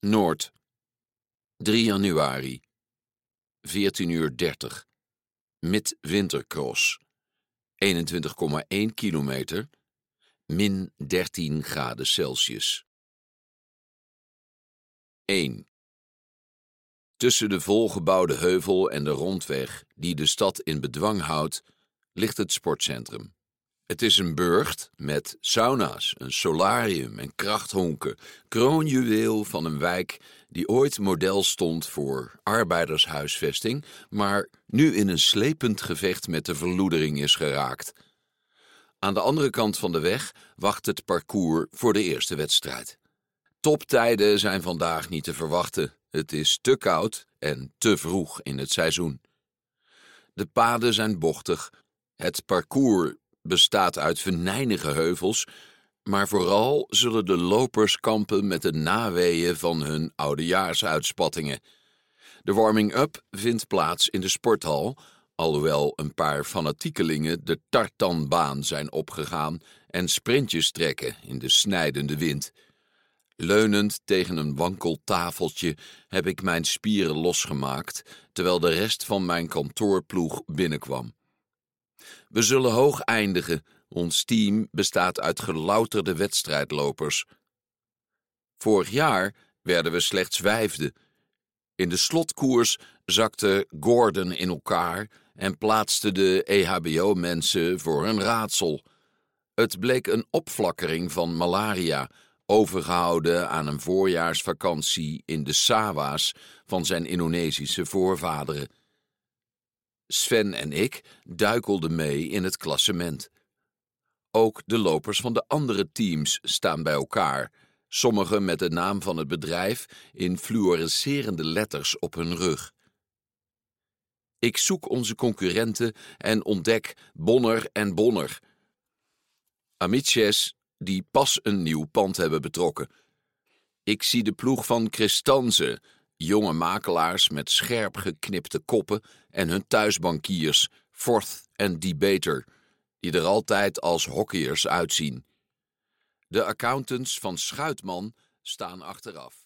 Noord, 3 januari, 14:30, Midwintercross, 21,1 kilometer, min 13 graden Celsius. 1. Tussen de volgebouwde heuvel en de rondweg die de stad in bedwang houdt, ligt het sportcentrum. Het is een burcht met sauna's, een solarium en krachthonken, kroonjuweel van een wijk die ooit model stond voor arbeidershuisvesting, maar nu in een slepend gevecht met de verloedering is geraakt. Aan de andere kant van de weg wacht het parcours voor de eerste wedstrijd. Toptijden zijn vandaag niet te verwachten. Het is te koud en te vroeg in het seizoen. De paden zijn bochtig. Het parcours bestaat uit venijnige heuvels, maar vooral zullen de lopers kampen met de naweeën van hun oudejaarsuitspattingen. De warming-up vindt plaats in de sporthal, alhoewel een paar fanatiekelingen de tartanbaan zijn opgegaan en sprintjes trekken in de snijdende wind. Leunend tegen een wankel tafeltje heb ik mijn spieren losgemaakt, terwijl de rest van mijn kantoorploeg binnenkwam. We zullen hoog eindigen. Ons team bestaat uit gelouterde wedstrijdlopers. Vorig jaar werden we slechts 5e. In de slotkoers zakte Gordon in elkaar en plaatsten de EHBO-mensen voor een raadsel. Het bleek een opflakkering van malaria, overgehouden aan een voorjaarsvakantie in de sawa's van zijn Indonesische voorvaderen. Sven en ik duikelden mee in het klassement. Ook de lopers van de andere teams staan bij elkaar, sommigen met de naam van het bedrijf in fluorescerende letters op hun rug. Ik zoek onze concurrenten en ontdek Bonner en Bonner, Amices die pas een nieuw pand hebben betrokken. Ik zie de ploeg van Christanze, jonge makelaars met scherp geknipte koppen en hun thuisbankiers, Forth en Debater, die er altijd als hockeyers uitzien. De accountants van Schuitman staan achteraf.